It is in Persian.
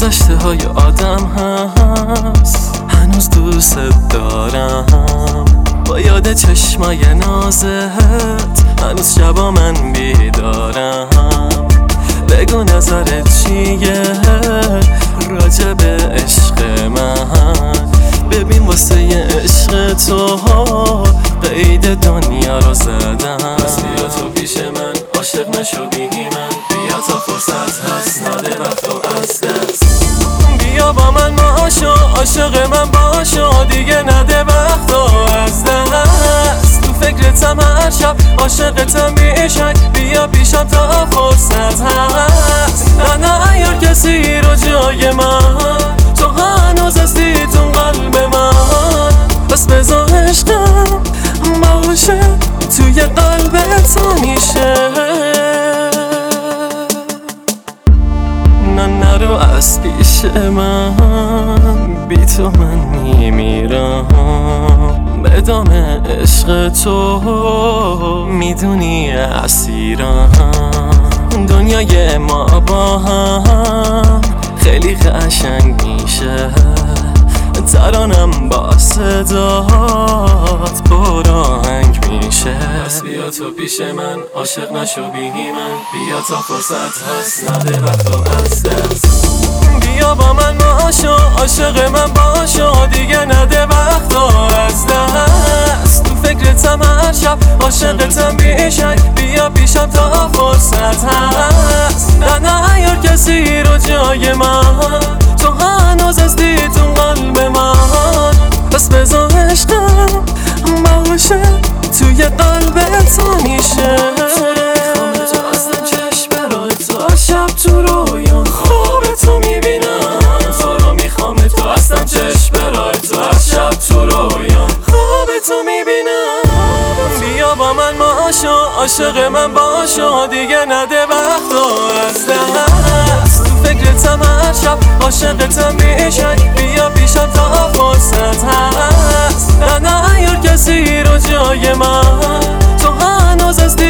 گذشته های آدم هست، هنوز دوست دارم. با یاد چشمای نازت هنوز شبا من بیدارم. بگو نظرت چیه راجع به عشق من؟ ببین واسه عشق تو قید دنیا رو زدم. پس بیا تو پیش من، عاشق نشو بیگی من. بیا تا فرصت هست، نده وقتو از دست. بیا با من باشو، عاشق من باشو، دیگه نده وقتو از دست. تو فکرتم هر شب، عاشقتم بیشک. بیا پیشم تا فرصت هست. نه نیار کسی رو جای من، تو هنوز هستی تو قلب من. پس بذار عشقم باشه توی قلبت همیشه. نه نرو از پیش من، بی تو من میمیرم. به دام عشق تو میدونی اسیرم. دنیای ما با هم خیلی قشنگ میشه. ترانم با صدات پرآهنگ میشه. پس بیا تو پیش من، عاشق نشو بیگی من. بیا تا فرصت هست، نده وقتو از دست. بیا با من باشو، عاشق من باشو، دیگه نده وقتو از دست. تو فکرتم هر شب، عاشقتم بیشک. بیا پیشم تا فرصت هست. نه نیار کسی رو جای من، تو هنوز هستی تو قلب من. پس بذار عشقم باشه توی قلبت همیشه. میخوام تو اصلا چشم برای تو شب تو رویان خواب تو میبینم. تو رو میخوام تو اصلا چشم برای تو شب تو رویان خواب تو میبینم. بیا با من باشو، عاشق من باشو، دیگه نده وقتو از دست. تو فکرتم هر شب، عاشقتم بیشک. بیا پیشم تا فرصت هست. نه نیار کسی رو جای من، تو هنوز